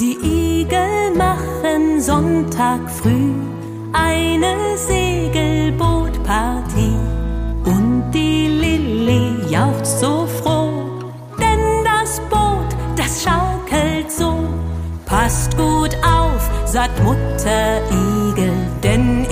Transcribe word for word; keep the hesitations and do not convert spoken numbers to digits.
Die Igel machen Sonntag früh eine Segelbootpartie. Und die Lilli jauchzt so froh, denn das Boot, das schaukelt so. Passt gut auf, sagt Mutter Igel, denn